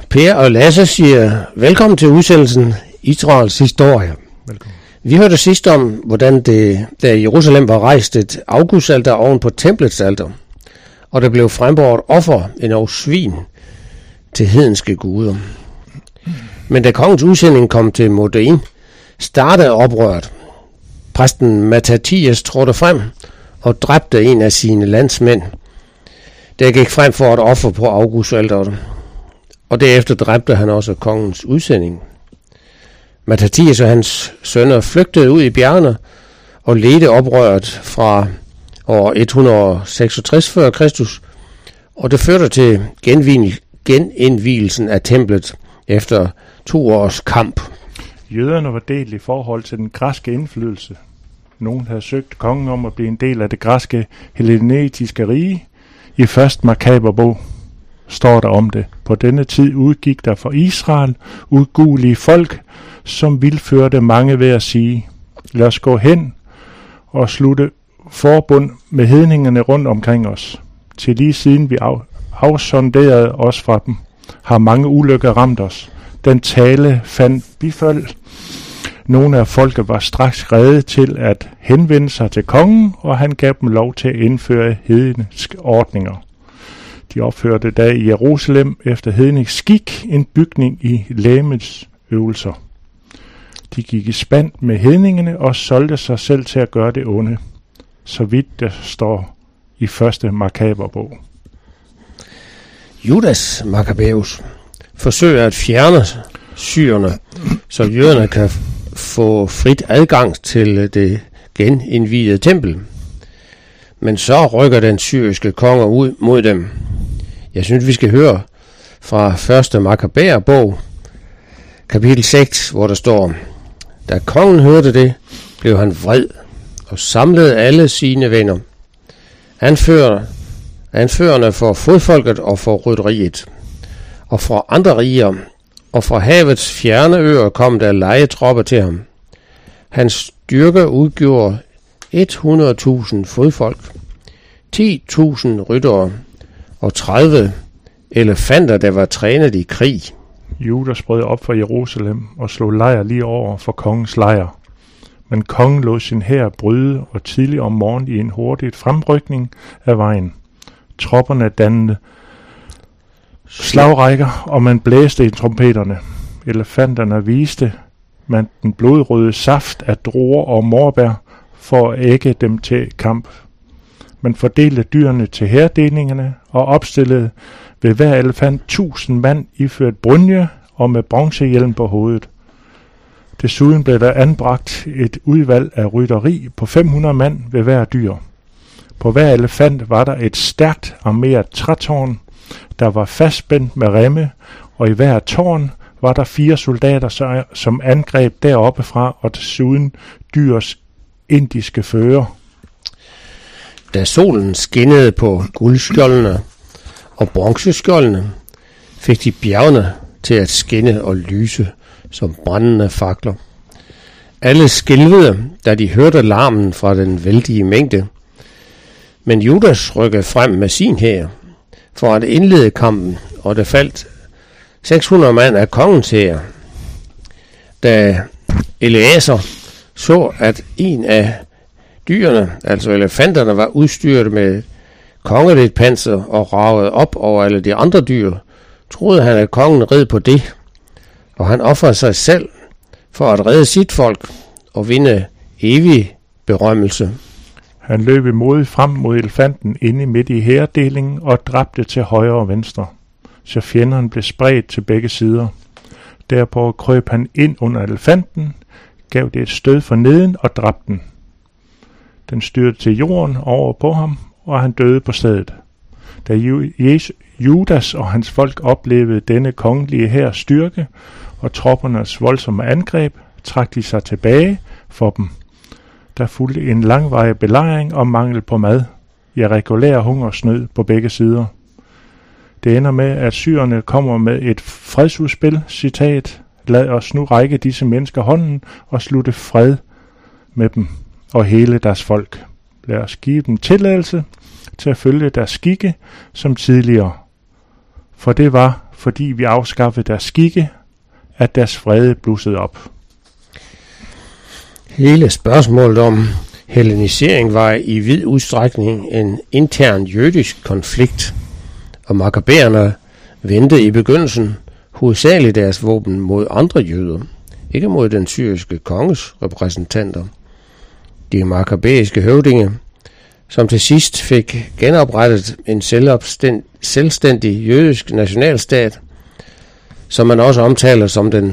Per og Lasse siger, velkommen til udsendelsen Israels historie. Velkommen. Vi hørte sidst om, hvordan der i Jerusalem var rejst et augustalter oven på templets alter, og der blev frembåret offer, endog svin, til hedenske guder. Men da kongens udsending kom til Modein, startede oprøret. Præsten Mattathias trådte frem og dræbte en af sine landsmænd, der gik frem for et offer på augustalteret. Og derefter dræbte han også kongens udsending. Mattathias og hans sønner flygtede ud i bjergene og ledte oprøret fra år 166 f.Kr. Og det førte til genindvielsen af templet efter 2 års kamp. Jøderne var delt i forhold til den græske indflydelse. Nogen havde søgt kongen om at blive en del af det græske hellenetiske rige. I første Makaberbog står der om det. På denne tid udgik der for Israel udguelige folk, som vildførte mange ved at sige, lad os gå hen og slutte forbund med hedningerne rundt omkring os. Til lige siden vi afsonderede os fra dem, har mange ulykker ramt os. Den tale fandt bifald. Nogle af folket var straks rede til at henvende sig til kongen, og han gav dem lov til at indføre hedenske ordninger. De opførte da i Jerusalem efter hednisk skik en bygning i legemets øvelser. De gik i spand med hedningene og solgte sig selv til at gøre det onde, så vidt der står i første Makaberbog. Judas Makkabæus forsøger at fjerne syrerne, så jøderne kan få frit adgang til det genindviede tempel. Men så rykker den syriske konge ud mod dem. Jeg synes, vi skal høre fra 1. Makkabæerbog, kapitel 6, hvor der står, da kongen hørte det, blev han vred og samlede alle sine venner, anførende for fodfolket og for rytteriet, og fra andre riger, og fra havets fjerne øer kom der lejetropper til ham. Hans styrke udgjorde 100.000 fodfolk, 10.000 ryttere og 30 elefanter, der var trænet i krig. Juda sprød op for Jerusalem og slog lejr lige over for kongens lejr. Men kongen lod sin hær bryde og tidlig om morgenen i en hurtig fremrykning af vejen. Tropperne dannede slagrækker, og man blæste i trompeterne. Elefanterne viste man den blodrøde saft af druer og morbær for at ægge dem til kamp. Man fordelte dyrene til hærdelingerne og opstillede ved hver elefant 1000 mand iført brynje og med bronzehjelm på hovedet. Desuden blev der anbragt et udvalg af rytteri på 500 mand ved hver dyr. På hver elefant var der et stærkt armeret trætårn, der var fastspændt med remme, og i hver tårn var der 4 soldater, som angreb deroppe fra, og desuden dyrs indiske fører. Da solen skinnede på guldskjoldene og bronzeskjoldene, fik de bjergene til at skinne og lyse som brændende fakler. Alle skælvede, da de hørte larmen fra den vældige mængde. Men Judas rykkede frem med sin hær for at indlede kampen, og der faldt 600 mand af kongens hær. Da Eleazar så, at en af dyrene, altså elefanterne, var udstyret med kongeligt panser og raget op over alle de andre dyr, troede han, at kongen red på det, og han ofrede sig selv for at redde sit folk og vinde evig berømmelse. Han løb modigt frem mod elefanten inde midt i hærdelingen og dræbte til højre og venstre, så fjenderne blev spredt til begge sider. Derpå krøb han ind under elefanten, gav det et stød for neden og dræbte den. Den styrte til jorden over på ham, og han døde på stedet. Da Judas og hans folk oplevede denne kongelige hærs styrke og troppernes voldsomme angreb, trak de sig tilbage for dem. Der fulgte en langvarig belejring og mangel på mad, regulær hungersnød på begge sider. Det ender med, at syrerne kommer med et fredsudspil, citat, lad os nu række disse mennesker hånden og slutte fred med dem og hele deres folk. Lad os give dem tilladelse til at følge deres skikke som tidligere. For det var fordi vi afskaffede deres skikke, at deres vrede blussede op. Hele spørgsmålet om hellenisering var i vid udstrækning en intern jødisk konflikt, og makkabæerne vendte i begyndelsen hovedsageligt deres våben mod andre jøder, ikke mod den syriske konges repræsentanter. De makkabæiske høvdinge, som til sidst fik genoprettet en selvstændig jødisk nationalstat, som man også omtaler som det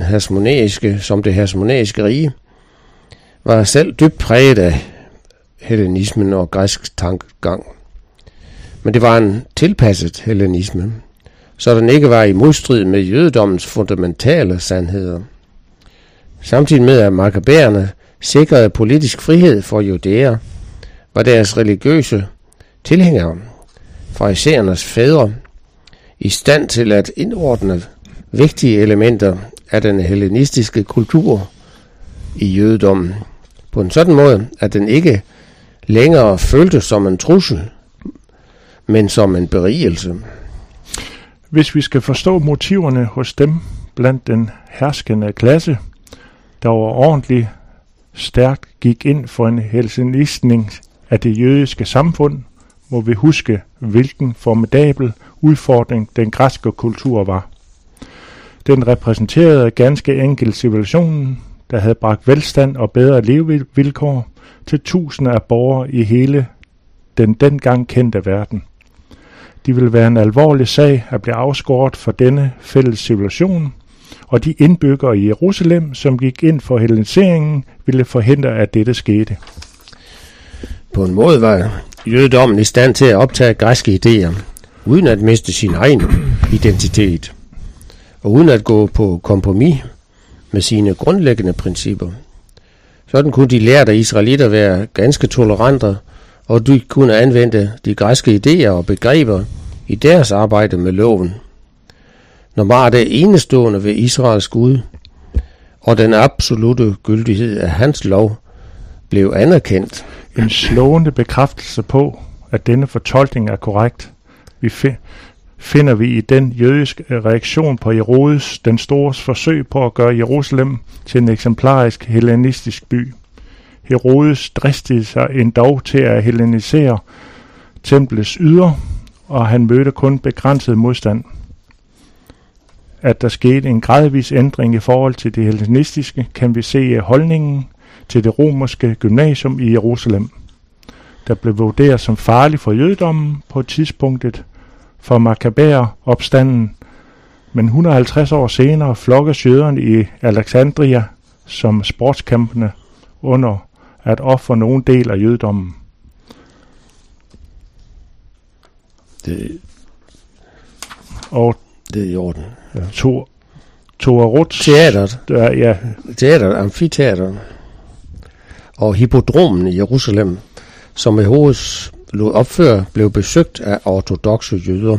hasmonæiske rige, var selv dybt præget af hellenismen og græsk tankegang. Men det var en tilpasset hellenisme, så den ikke var i modstrid med jødedommens fundamentale sandheder. Samtidig med at makkabæerne sikrede politisk frihed for judæer, var deres religiøse tilhængere, farisæernes fædre, i stand til at indordne vigtige elementer af den hellenistiske kultur i jødedommen på en sådan måde, at den ikke længere føltes som en trussel, men som en berigelse. Hvis vi skal forstå motiverne hos dem blandt den herskende klasse, der overordentligt stærkt gik ind for en hellenistning af det jødiske samfund, må vi huske, hvilken formidabel udfordring den græske kultur var. Den repræsenterede ganske enkelt civilisationen, der havde bragt velstand og bedre levevilkår til tusinder af borgere i hele den dengang kendte verden. Det ville være en alvorlig sag at blive afskåret fra denne fælles civilisation, og de indbyggere i Jerusalem, som gik ind for helleniseringen, ville forhindre, at dette skete. På en måde var jødedommen i stand til at optage græske idéer, uden at miste sin egen identitet, og uden at gå på kompromis med sine grundlæggende principper. Sådan kunne de lærte israelitter være ganske tolerante, og de kunne anvende de græske idéer og begreber i deres arbejde med loven. Når var det enestående ved Israels Gud, og den absolute gyldighed af hans lov blev anerkendt. En slående bekræftelse på, at denne fortolkning er korrekt, finder vi i den jødiske reaktion på Herodes den stores forsøg på at gøre Jerusalem til en eksemplarisk hellenistisk by. Herodes dristede sig endog til at hellenisere templets ydre, og han mødte kun begrænset modstand. At der skete en gradvis ændring i forhold til det hellenistiske, kan vi se i holdningen til det romerske gymnasium i Jerusalem, der blev vurderet som farlig for jødedommen på tidspunktet for Makkabæer-opstanden, men 150 år senere flokkes jøderne i Alexandria som sportskampene under at ofre nogen del af jødedommen. Det er i orden. Ja. Toaruts teateret, ja. Teateret, amfiteateret og hippodromen i Jerusalem, som Herodes lod opføre, blev besøgt af ortodokse jøder.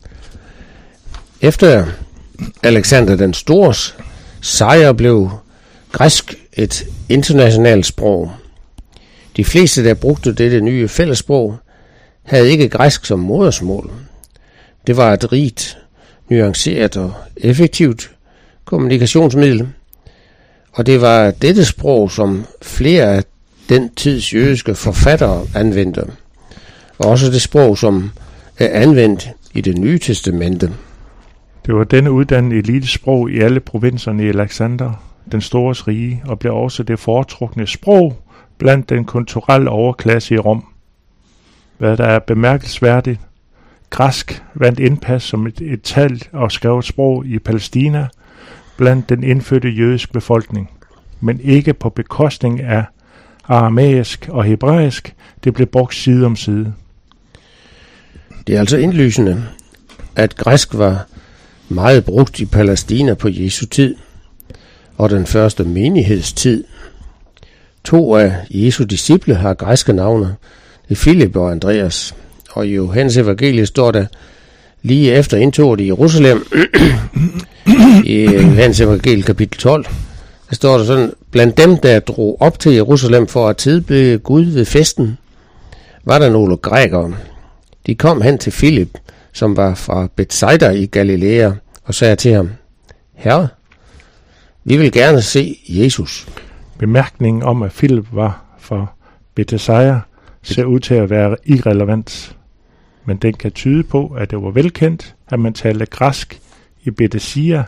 Efter Alexander den Stores sejr blev græsk et internationalt sprog. De fleste, der brugte dette nye fællessprog, havde ikke græsk som modersmål. Det var et rigt, nuanceret og effektivt kommunikationsmiddel, og det var dette sprog, som flere af den tids jødiske forfattere anvendte, og også det sprog, som er anvendt i det nye testamente. Det var denne uddannede elitesprog i alle provinserne i Alexander den Stores rige, og blev også det foretrukne sprog blandt den kulturelle overklasse i Rom. Hvad der er bemærkelsesværdigt, græsk vandt indpas som et talt og skrevet sprog i Palæstina blandt den indfødte jødiske befolkning, men ikke på bekostning af aramæisk og hebraisk. Det blev brugt side om side. Det er altså indlysende, at græsk var meget brugt i Palæstina på Jesu tid og den første menighedstid. 2 af Jesu disciple har græske navne, det er Filip og Andreas, og i Johannes evangeliet står der lige efter indtoget i Jerusalem, i Johannes evangeliet kapitel 12, der står der sådan: blandt dem, der drog op til Jerusalem for at tilbede Gud ved festen, var der nogle grækere. De kom hen til Filip, som var fra Bethsaida i Galilea, og sagde til ham, Herre, vi vil gerne se Jesus. Bemærkningen om, at Filip var fra Bethsaida, ser ud til at være irrelevant. Men den kan tyde på, at det var velkendt, at man talte græsk i Bethsaida.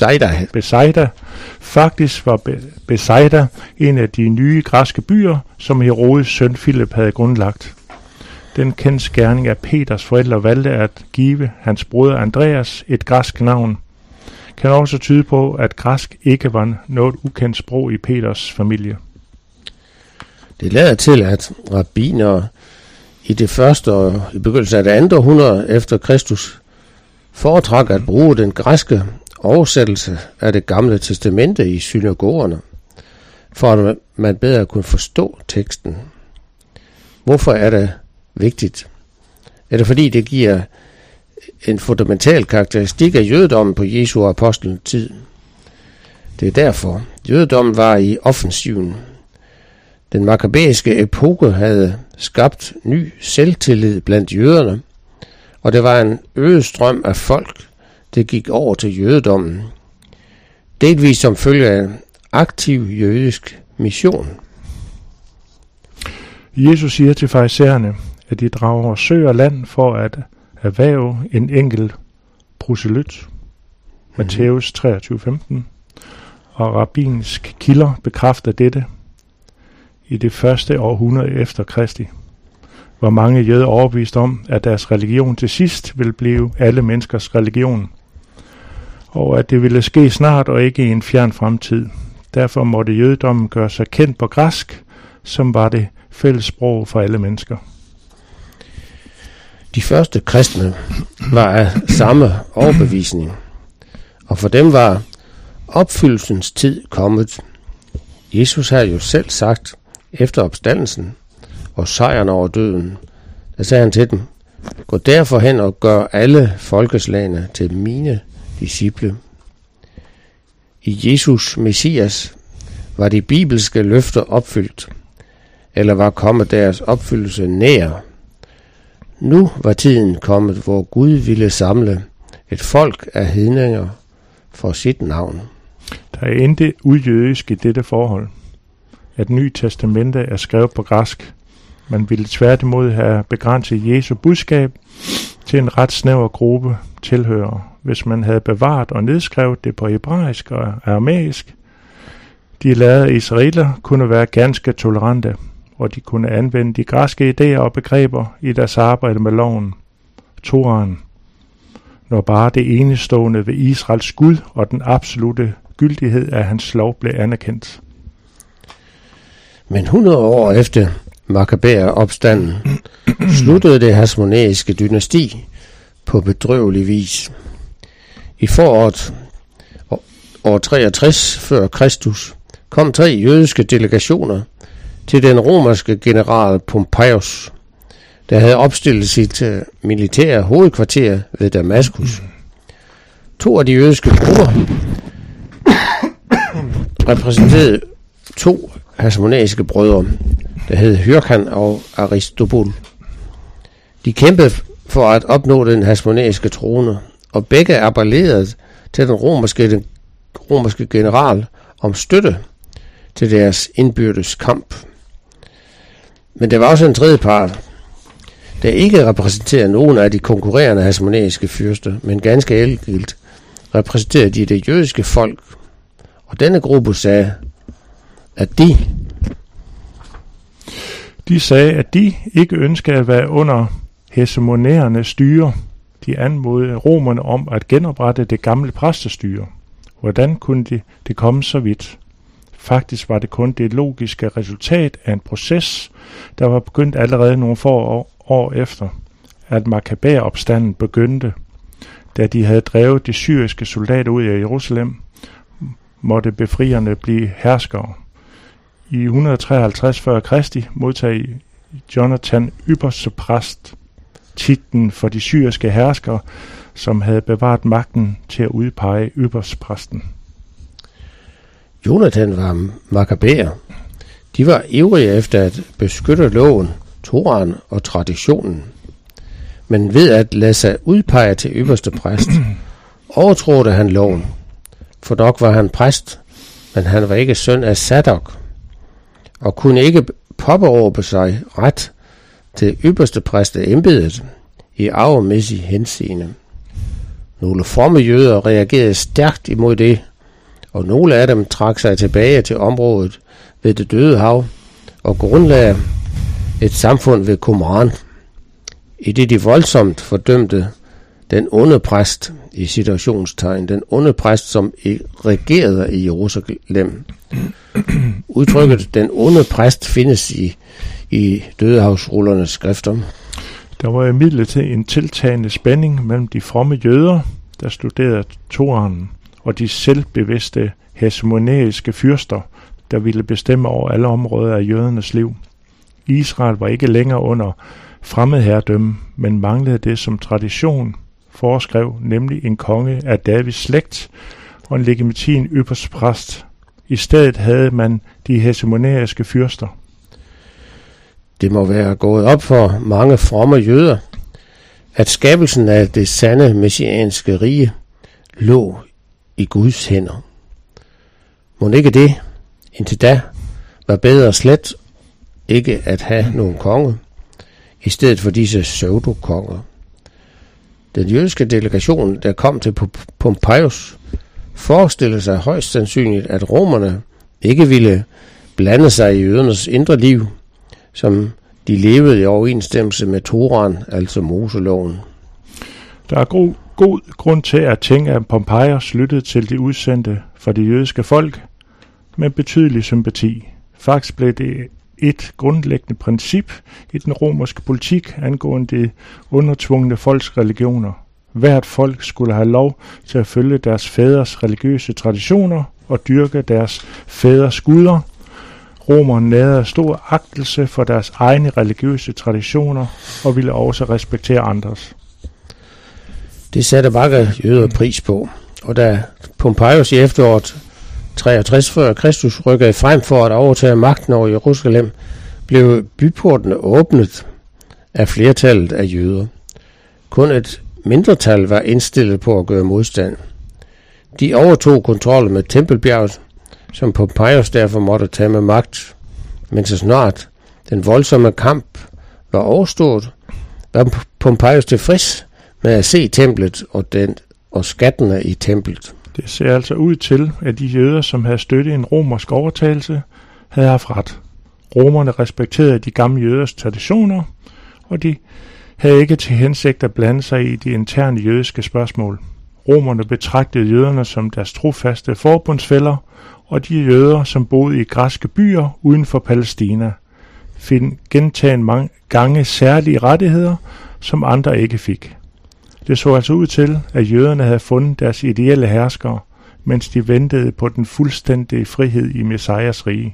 Faktisk var Bethsaida en af de nye græske byer, som Herodes søn Filip havde grundlagt. Den kendsgerning, at Peters forældre valgte at give hans broder Andreas et græsk navn, kan også tyde på, at græsk ikke var noget ukendt sprog i Peters familie. Det lader til, at rabbinere i det første og i begyndelsen af det andet århundrede efter Kristus foretrak at bruge den græske oversættelse af det gamle testamente i synagogerne, for at man bedre kunne forstå teksten. Hvorfor er det vigtigt? Er det fordi det giver en fundamental karakteristik af jødedommen på Jesu og apostlens tid? Det er derfor. Jødedommen var i offensiven. Den makabæiske epoke havde skabt ny selvtillid blandt jøderne, og det var en øget strøm af folk, der gik over til jødedommen. Delvis som følge af aktiv jødisk mission. Jesus siger til farisæerne, at de drager sø og land for at erhverve en enkelt proselyt. Matthæus 23:15. Og rabbinsk kilder bekræfter dette. I det første århundrede efter Kristi var mange jøder overbevist om, at deres religion til sidst ville blive alle menneskers religion, og at det ville ske snart og ikke i en fjern fremtid. Derfor måtte jødedommen gøre sig kendt på græsk, som var det fælles sprog for alle mennesker. De første kristne var af samme overbevisning, og for dem var opfyldelsens tid kommet. Jesus har jo selv sagt, efter opstandelsen og sejren over døden, der sagde han til dem, gå derfor hen og gør alle folkeslagene til mine disciple. I Jesus Messias var de bibelske løfter opfyldt, eller var kommet deres opfyldelse nær. Nu var tiden kommet, hvor Gud ville samle et folk af hedninger for sit navn. Der er intet ujødisk i dette forhold. At Nye Testamente er skrevet på græsk. Man ville tværtimod have begrænset Jesu budskab til en ret snæver gruppe tilhørere. Hvis man havde bevaret og nedskrevet det på hebraisk og aramæisk, de lærde israeler kunne være ganske tolerante, og de kunne anvende de græske idéer og begreber i deres arbejde med loven, Toraen, når bare det enestående ved Israels Gud og den absolute gyldighed af hans lov blev anerkendt. Men 100 år efter Makabæer-opstanden sluttede det hasmonæiske dynasti på bedrøvelig vis. I foråret år 63 før Kristus kom 3 jødiske delegationer til den romerske general Pompeius, der havde opstillet sit militære hovedkvarter ved Damaskus. 2 af de jødiske grupper repræsenterede 2 hasmonæiske brødre, der hed Hyrkan og Aristobul. De kæmpede for at opnå den hasmonæiske trone, og begge appellerede til den romerske general om støtte til deres indbyrdes kamp. Men der var også en tredje part, der ikke repræsenterede nogen af de konkurrerende hasmonæiske fyrster, men ganske enkelt repræsenterede de det jødiske folk. Og denne gruppe sagde, at de sagde, at de ikke ønskede at være under hegemonerende styre. De anmodede romerne om at genoprette det gamle præstestyre. Hvordan kunne det komme så vidt? Faktisk var det kun det logiske resultat af en proces, der var begyndt allerede nogle få år efter, at Makabæer-opstanden begyndte. Da de havde drevet de syriske soldater ud af Jerusalem, måtte befrierne blive herskere. I 153 før Kristi modtag Jonathan ypperstepræst titlen for de syriske herskere, som havde bevaret magten til at udpege ypperstepræsten. Jonathan var makabæer. De var ivrige efter at beskytte loven, Toraen og traditionen. Men ved at lade sig udpege til ypperste præst, overtrådte han loven, for dog var han præst, men han var ikke søn af Sadok, og kunne ikke påberåbe sig ret til ypperste præsteembedet i arvemæssig henseende. Nogle fromme jøder reagerede stærkt imod det, og nogle af dem trak sig tilbage til området ved det Døde Hav og grundlagde et samfund ved Qumran, i det de voldsomt fordømte den onde præst, i situationstegn, den onde præst, som regerede i Jerusalem. Udtrykket den onde præst findes i Dødehavsrullernes skrifter. Der var imidlertid en tiltagende spænding mellem de fromme jøder, der studerede Toraen, og de selvbevidste hegemoniske fyrster, der ville bestemme over alle områder af jødernes liv. Israel var ikke længere under fremmedherredømme, men manglede det, som tradition foreskrev, nemlig en konge af Davids slægt og en legitim ypperste præst. I stedet havde man de hegemoniske fyrster. Det må være gået op for mange fromme jøder, at skabelsen af det sande messianske rige lå i Guds hænder. Må ikke det, indtil da, var bedre slet ikke at have nogen konge, i stedet for disse pseudokonger. Den jødiske delegation, der kom til Pompejus, forestillede sig højst sandsynligt, at romerne ikke ville blande sig i jødernes indre liv, som de levede i overensstemmelse med Toraen, altså Moseloven. Der er god grund til at tænke, at Pompejus lyttede til de udsendte for det jødiske folk med betydelig sympati. Faktisk blev det et grundlæggende princip i den romerske politik angående de undertvungne folks religioner. Hvert folk skulle have lov til at følge deres fædres religiøse traditioner og dyrke deres fædres guder. Romerne nærede stor agtelse for deres egne religiøse traditioner og ville også respektere andres. Det satte mange jøder pris på, og da Pompejus i efteråret 63 før Kristus rykkede frem for at overtage magten over Jerusalem, blev byportene åbnet af flertallet af jøder. Kun et mindretal var indstillet på at gøre modstand. De overtog kontrollen med Tempelbjerget, som Pompejus derfor måtte tage med magt. Men så snart den voldsomme kamp var overstået, var Pompejus tilfreds med at se templet og skattene i templet. Det ser altså ud til, at de jøder, som havde støttet en romersk overtagelse, havde haft ret. Romerne respekterede de gamle jøders traditioner, og de havde ikke til hensigt at blande sig i de interne jødiske spørgsmål. Romerne betragtede jøderne som deres trofaste forbundsfæller, og de jøder, som boede i græske byer uden for Palæstina, fik gentagen mange gange særlige rettigheder, som andre ikke fik. Det så altså ud til, at jøderne havde fundet deres ideelle herskere, mens de ventede på den fuldstændige frihed i Messias rige.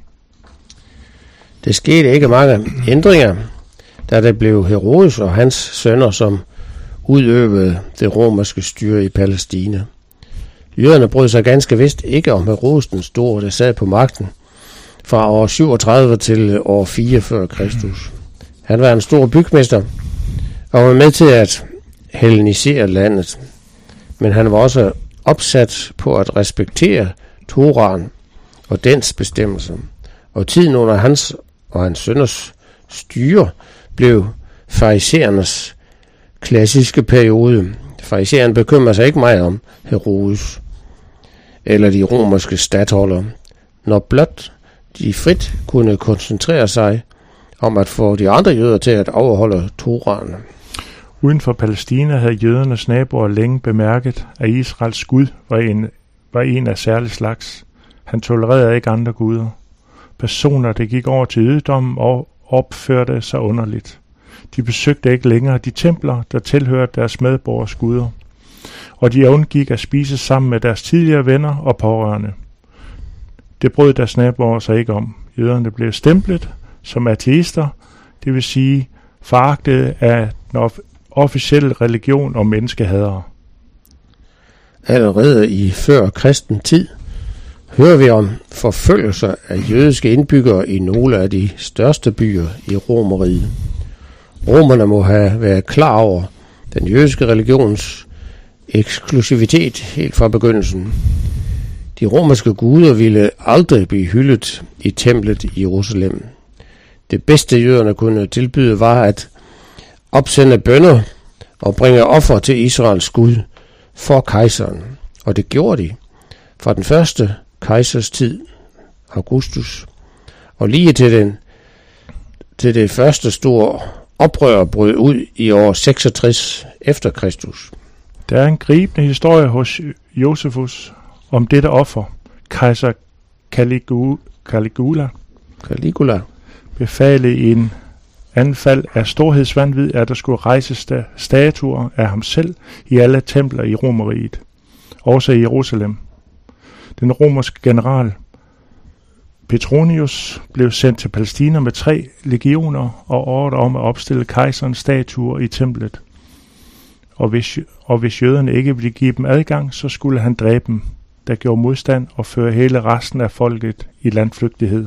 Det skete ikke mange ændringer, da det blev Herodes og hans sønner, som udøvede det romerske styre i Palæstina. Jøderne brød sig ganske vist ikke om Herodes den Store, der sad på magten fra år 37 til år 4 før Kristus. Han var en stor bygmester og var med til at hellenisere landet, men han var også opsat på at respektere Toraen og dens bestemmelser. Og tiden under hans og hans sønners styre blev farisæernes klassiske periode. Farisæerne bekymrer sig ikke meget om Herodes eller de romerske statholdere, når blot de frit kunne koncentrere sig om at få de andre jøder til at overholde Toraen. Uden for Palæstina havde jødernes naboer længe bemærket, at Israels Gud var en af særlig slags. Han tolererede ikke andre guder. Personer, der gik over til jødedommen og opførte sig underligt. De besøgte ikke længere de templer, der tilhørte deres medborgers guder. Og de undgik at spise sammen med deres tidligere venner og pårørende. Det brød deres naboer sig ikke om. Jøderne blev stemplet som ateister, det vil sige foragtede af den officielle religion og menneskehadere. Allerede i før kristen tid hører vi om forfølgelser af jødiske indbyggere i nogle af de største byer i Romeriet. Romerne må have været klar over den jødiske religions eksklusivitet helt fra begyndelsen. De romerske guder ville aldrig blive hyldet i templet i Jerusalem. Det bedste jøderne kunne tilbyde var at opsende bønner og bringe offer til Israels Gud for kejseren. Og det gjorde de fra den første kejsers tid, Augustus, og lige til det første store oprør brød ud i år 66 efter Kristus. Der er en gribende historie hos Josefus om dette offer. Kejser Caligula befalede i en anfald af storhedsvanvid, at der skulle rejses statuer af ham selv i alle templer i Romeriet, også i Jerusalem. Den romerske general Petronius blev sendt til Palæstina med 3 legioner og ordre om at opstille kejserens statuer i templet. Og hvis jøderne ikke ville give dem adgang, så skulle han dræbe dem, der gjorde modstand og føre hele resten af folket i landflygtighed.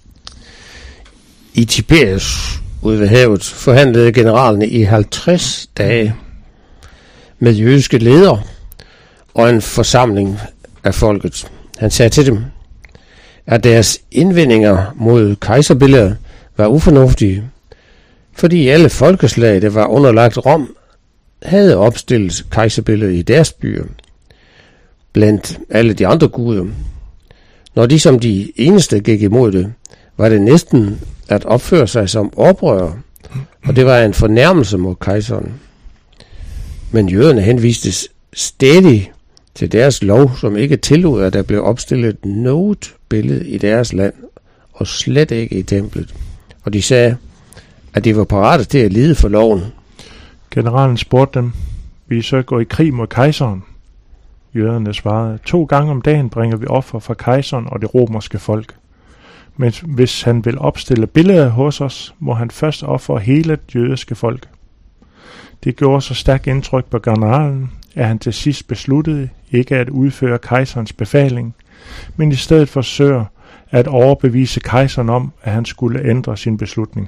I Tiberias ude ved havet forhandlede generalerne i 50 dage med jødiske ledere og en forsamling af folket. Han sagde til dem, at deres indvendinger mod kejserbilledet var ufornuftige, fordi alle folkeslag, der var underlagt Rom, havde opstillet kejserbilledet i deres byer, blandt alle de andre guder. Når de som de eneste gik imod det, var det næsten at opføre sig som oprører, og det var en fornærmelse mod kejseren. Men jøderne henviste stædigt til deres lov, som ikke tillod, at der blev opstillet noget billede i deres land, og slet ikke i templet. Og de sagde, at de var parate til at lide for loven. Generalen spurgte dem, vil I så gå i krig mod kejseren? Jøderne svarede, 2 gange om dagen bringer vi offer for kejseren og det romerske folk. Men hvis han vil opstille billeder hos os, må han først ofre hele det jødiske folk. Det gjorde så stærkt indtryk på generalen, at han til sidst besluttede ikke at udføre kejserens befaling, men i stedet forsøger at overbevise kejseren om, at han skulle ændre sin beslutning.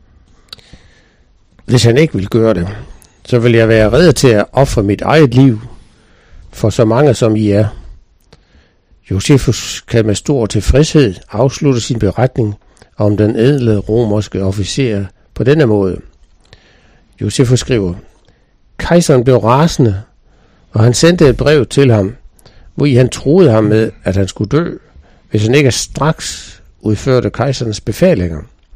Hvis han ikke vil gøre det, så vil jeg være rede til at ofre mit eget liv for så mange som I er. Josefus kan med stor tilfredshed afslutte sin beretning om den ædle romerske officer på denne måde. Josefus skriver, kejseren blev rasende, og han sendte et brev til ham, hvor han troede ham med, at han skulle dø, hvis han ikke straks udførte kejserens befalinger.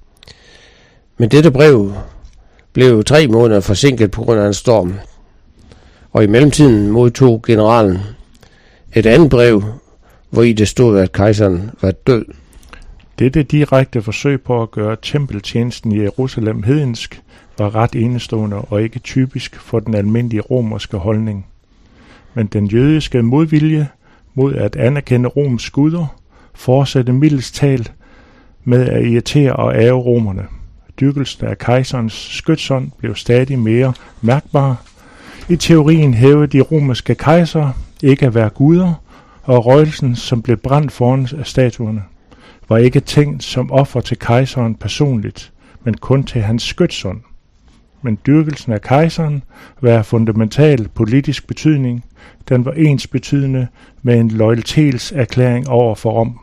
Men dette brev blev 3 måneder forsinket på grund af en storm, og i mellemtiden modtog generalen et andet brev, hvor i det stod, at kejseren var død. Dette direkte forsøg på at gøre tempeltjenesten i Jerusalem hedensk var ret enestående og ikke typisk for den almindelige romerske holdning. Men den jødiske modvilje mod at anerkende Roms guder fortsatte mildest talt med at irritere og ære romerne. Dyrkelsen af kejserens skytsånd blev stadig mere mærkbar. I teorien hævede de romerske kejsere ikke at være guder, og røgelsen, som blev brændt foran statuerne, var ikke tænkt som offer til kejseren personligt, men kun til hans skytsånd. Men dyrkelsen af kejseren var af fundamental politisk betydning. Den var ensbetydende med en loyalitetserklæring over for Rom.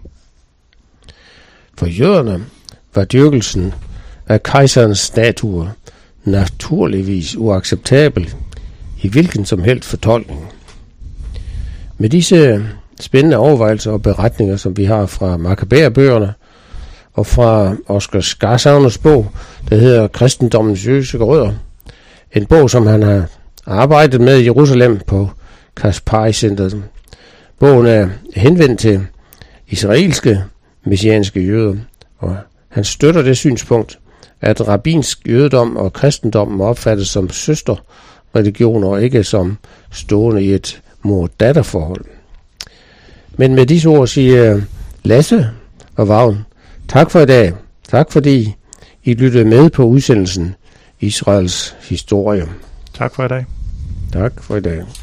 For jøderne var dyrkelsen af kejserens statuer naturligvis uacceptabel i hvilken som helst fortolkning. Med disse spændende overvejelser og beretninger, som vi har fra Makkabæerbøgerne og fra Oscar Skarsagners bog, der hedder Kristendommens jødiske rødder, en bog, som han har arbejdet med i Jerusalem på Kaspari-centret. Bogen er henvendt til israelske messianske jøder, og han støtter det synspunkt, at rabbinsk jødedom og kristendom må opfattes som søsterreligioner og ikke som stående i et mor-datter-forhold. Men med disse ord siger Lasse og Vagn, tak for i dag. Tak fordi I lyttede med på udsendelsen Israels historie. Tak for i dag. Tak for i dag.